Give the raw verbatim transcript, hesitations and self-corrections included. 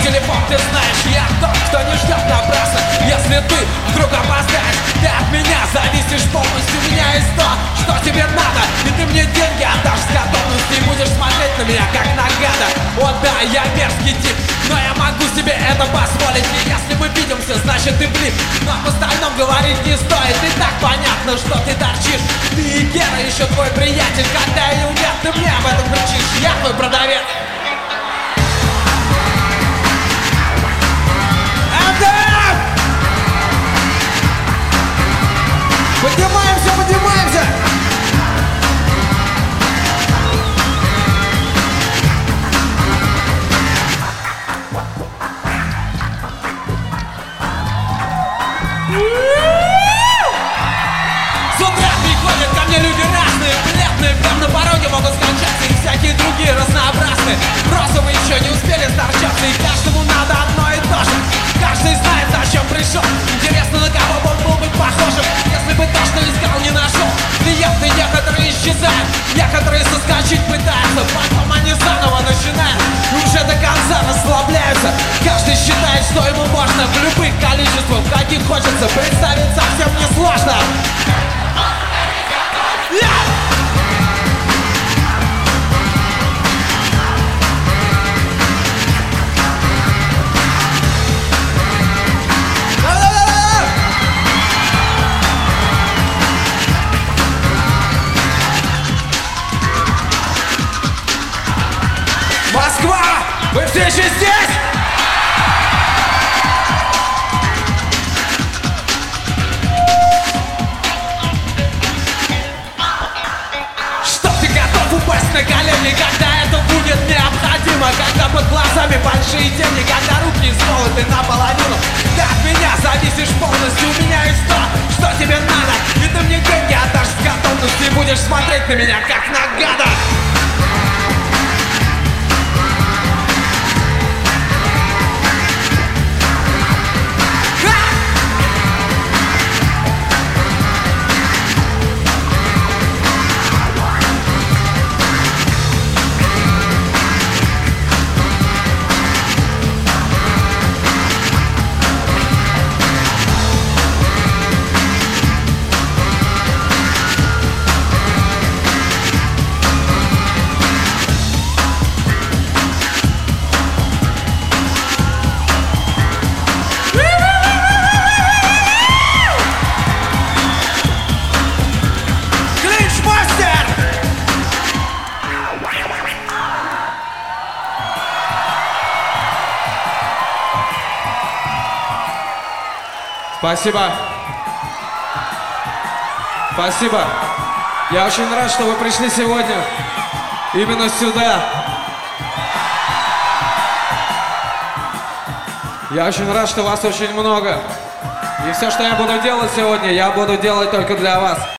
телефон, ты знаешь, я тот, кто не ждет напрасно. Если ты вдруг опоздаешь, ты от меня зависишь полностью. У меня есть то, что тебе надо, и ты мне деньги отдашь с готовностью. И будешь смотреть на меня как на гада. О да, я мерзкий тип, но я могу себе это позволить. И если мы видимся, значит ты влип. Но об остальном говорить не стоит. И так понятно, что ты торчишь. Ты и Гера еще твой приятель. Когда я умер, ты мне об этом кричишь. Я твой продавец. Поднимаемся, поднимаемся! С утра приходят ко мне люди разные, бледные, прям на пороге могут скончаться. И всякие другие разнообразные. Розовые еще не успели сторчаться. И каждому надо одно и то же. Каждый знает, зачем пришел. Интересно, на кого бы он был бы похожим. Если бы то, что искал, не нашел. Клиенты некоторые исчезают, некоторые соскочить пытаются. Потом они заново начинают и уже до конца расслабляются. Каждый считает, что ему можно в любых количествах, каких хочется. Представить совсем несложно. Москва! Вы все еще здесь? Что ты готов упасть на колени, когда это будет необходимо? Когда под глазами большие тени, когда руки сколоты наполовину. Ты от меня зависишь полностью, у меня есть то, что тебе надо. И ты мне деньги отдашь с готовностью и будешь смотреть на меня как на гада. Спасибо. Спасибо. Я очень рад, что вы пришли сегодня именно сюда. Я очень рад, что вас очень много. И все, что я буду делать сегодня, я буду делать только для вас.